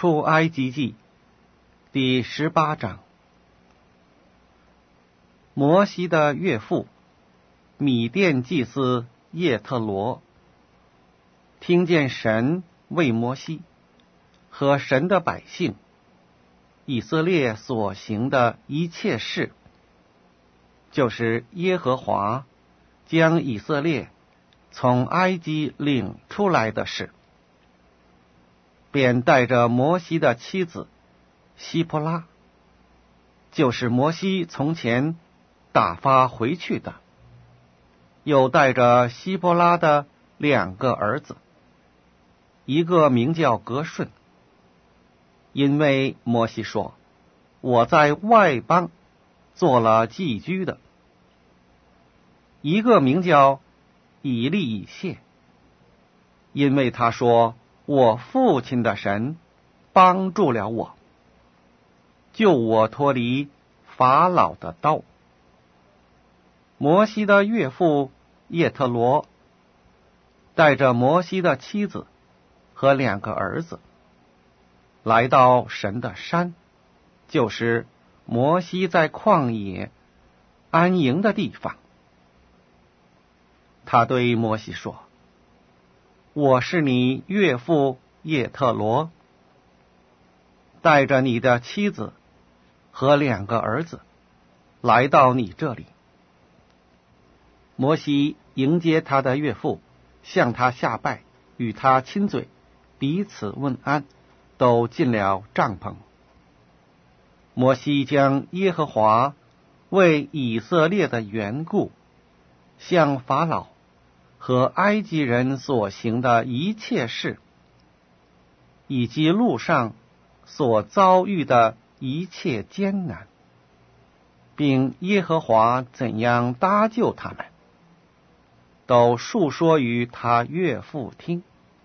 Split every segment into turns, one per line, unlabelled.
出埃及记第18章。摩西的岳父米甸祭司叶特罗听见神为摩西和神的百姓以色列所行的一切事，就是耶和华将以色列从埃及领出来的事，便带着摩西的妻子希波拉，就是摩西从前打发回去的，又带着希波拉的2个儿子，一个名叫革顺，因为摩西说，我在外邦做了寄居的；一个名叫以利以谢，因为他说，我父亲的神帮助了我，救我脱离法老的刀。摩西的岳父叶特罗带着摩西的妻子和2个儿子来到神的山，就是摩西在旷野安营的地方。他对摩西说，我是你岳父叶特罗，带着你的妻子和2个儿子来到你这里。摩西迎接他的岳父，向他下拜，与他亲嘴，彼此问安，都进了帐篷。摩西将耶和华为以色列的缘故向法老和埃及人所行的一切事，以及路上所遭遇的一切艰难，并耶和华怎样搭救他们，都述说于他岳父听。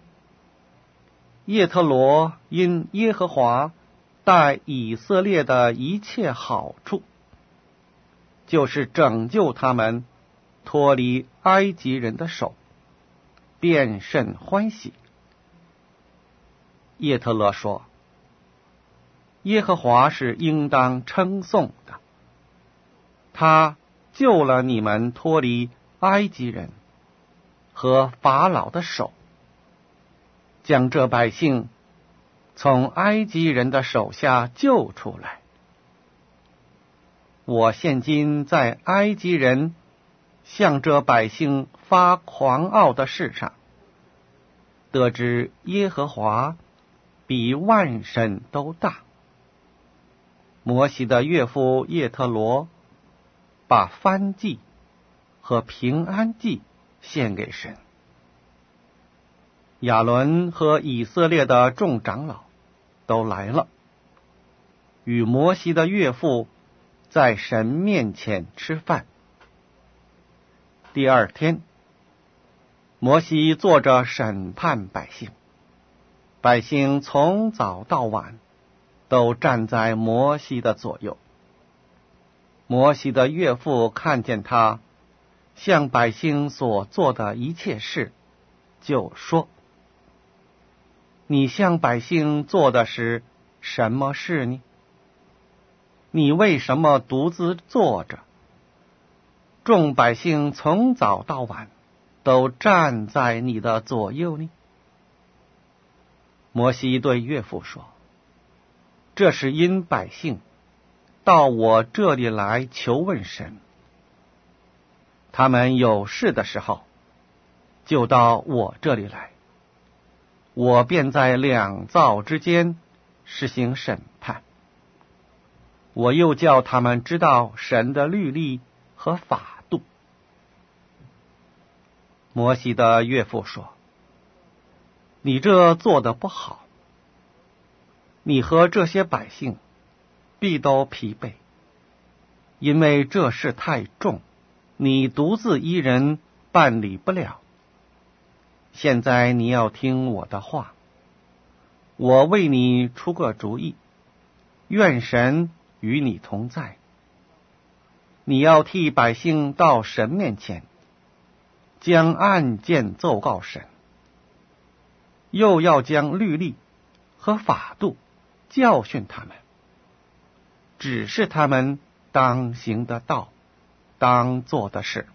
叶特罗因耶和华待以色列的一切好处，就是拯救他们脱离埃及人的手，便甚欢喜。叶特罗说，耶和华是应当称颂的，他救了你们脱离埃及人和法老的手，将这百姓从埃及人的手下救出来。我现今在埃及人向这百姓发狂傲的事上，得知耶和华比万神都大。摩西的岳父叶特罗把燔祭和平安祭献给神。亚伦和以色列的众长老都来了，与摩西的岳父在神面前吃饭。第2天，摩西坐着审判百姓，百姓从早到晚都站在摩西的左右。摩西的岳父看见他向百姓所做的一切事，就说，你向百姓做的是什么事呢？你为什么独自坐着？众百姓从早到晚都站在你的左右呢？摩西对岳父说，这是因百姓到我这里来求问神，他们有事的时候就到我这里来，我便在2造之间实行审判。我又叫他们知道神的律例和法度。摩西的岳父说，你这做得不好，你和这些百姓必都疲惫，因为这事太重，你独自一人办理不了。现在你要听我的话，我为你出个主意，愿神与你同在。你要替百姓到神面前，将案件奏告神，又要将律例和法度教训他们，指示他们当行的道，当做的事，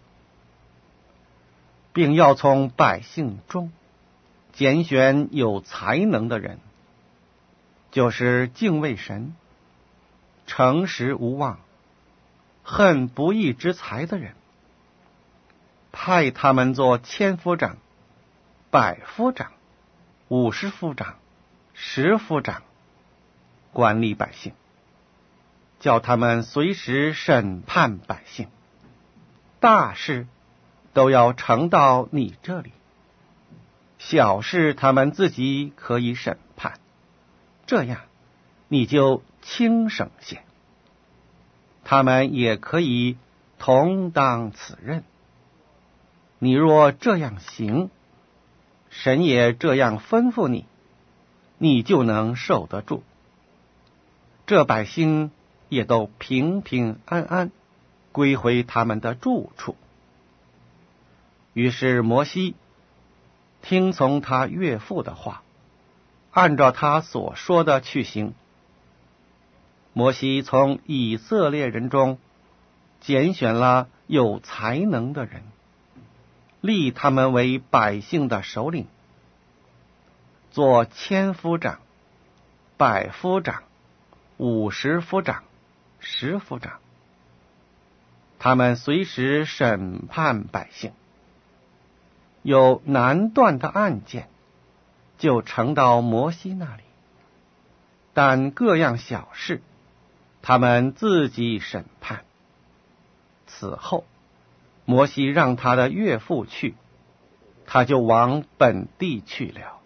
并要从百姓中拣选有才能的人，就是敬畏神、诚实无妄、恨不义之财的人，派他们做千夫长、百夫长、50夫长、10夫长，管理百姓，叫他们随时审判百姓，大事都要呈到你这里，小事他们自己可以审判，这样你就轻省些。他们也可以同当此任。你若这样行，神也这样吩咐你，你就能受得住。这百姓也都平平安安归回他们的住处。于是摩西听从他岳父的话，按照他所说的去行。摩西从以色列人中拣选了有才能的人，立他们为百姓的首领，做千夫长、百夫长、50夫长、10夫长。他们随时审判百姓，有难断的案件，就呈到摩西那里，但各样小事，他们自己审判。此后，摩西让他的岳父去，他就往本地去了。